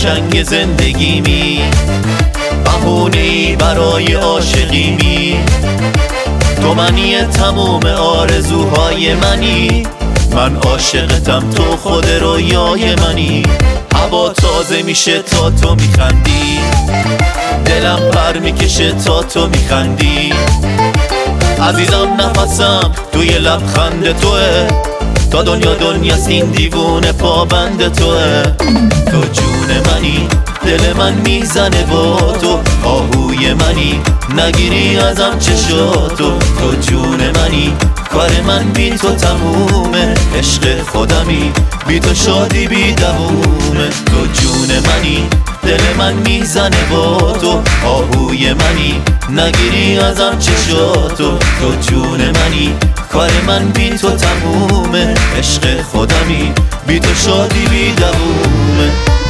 قشنگ زندگیمی، بهونه‌ای برای عاشقیمی. تو منی تموم آرزوهای منی، من عاشقتم تو خود رویای منی. هوا تازه میشه تا تو میخندی، دلم پر میکشه تا تو میخندی. عزیزم نفسم توی لبخند توه، تا دنیاست این دیوونه پابند توه. تو جون منی، دل من میزنه با تو، آهوی منی نگیری ازم چشاتو. تو جون منی، کار من بی تو تمومه، عشق خودمی بی تو شادی بی دوومه. تو جون منی، دل من میزنه با تو، آهوی منی نگیری ازم چشاتو. تو جون منی، کار من بی تو تمومه، عشق خودمی بی تو شادی بی دوومه.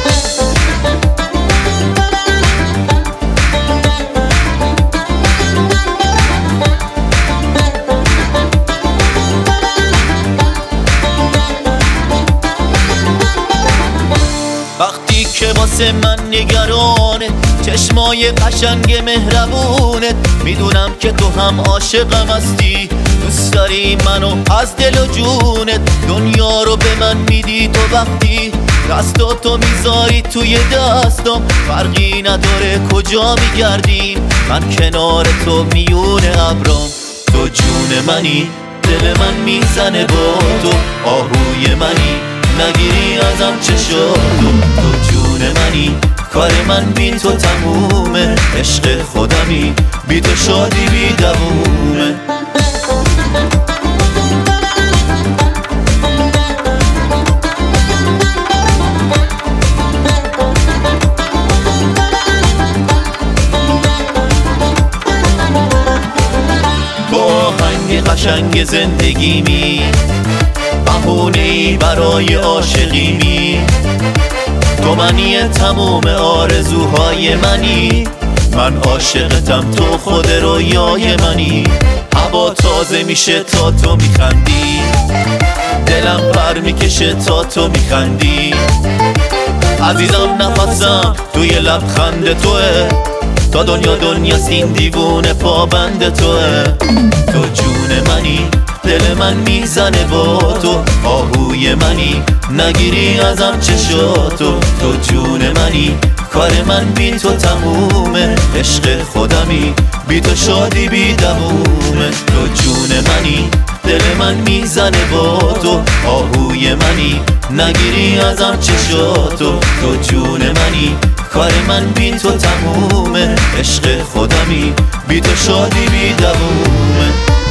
وقتی که واسه من نگرانه، چشمای قشنگ مهربونت، میدونم که تو هم عاشقم هستی، دوست داری منو از دل و جونت. دنیا رو به من میدی تو وقتی دستاتو میذاری توی دستم، فرقی نداره کجا میگردیم، من کنار تو میونه ابرام. تو جون منی، دل من میزنه با تو، آهوی منی نگیری ازم چشاتو. تو جون منی، کار من بی تو تمومه، عشق خودمی بی تو شادی بی دوومه. تو آهنگ قشنگ زندگیمی، بهونه‌ای برای عاشقیمی. تو منی تموم آرزوهای منی، من عاشقتم تو خود رویای منی. هوا تازه میشه تا تو میخندی، دلم پر میکشه تا تو میخندی. عزیزم نفسم توی لبخند توه، تا دنیاست این دیوونه پابند توه. تو جون منی، دل من میزنه با تو، آهوی منی نگیری ازم چشاتو. تو جون منی، کار من بی تو تمومه، عشق خودمی بی تو شادی بی دوومه. تو جون منی، دل من میزنه با تو، آهوی منی نگیری ازم چشاتو. تو جون منی، کار من بی تو تمومه، عشق خودمی بی تو شادی بی دوومه.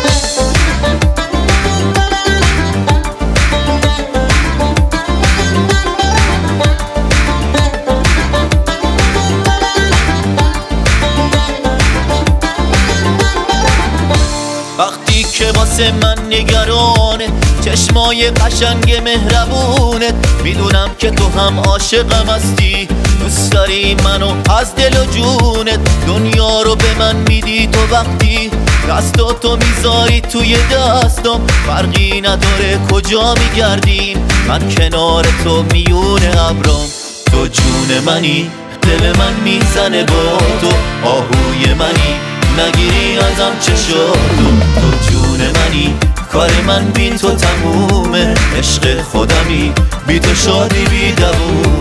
وقتی که واسه من نگرانه، چشمای قشنگ مهربونت، میدونم که تو هم عاشقم هستی، دوست داری منو از دل و جونت. دنیا رو به من میدی تو وقتی دستاتو میذاری توی دستم، فرقی نداره کجا میگردیم، من کنار تو میونه ابرام. تو جون منی، دل من میزنه با تو، آهوی منی نگیری ازم چشاتو. تو جون منی، کار من بی تو تمومه، عشق خودمی بی تو شادی بی دوومه.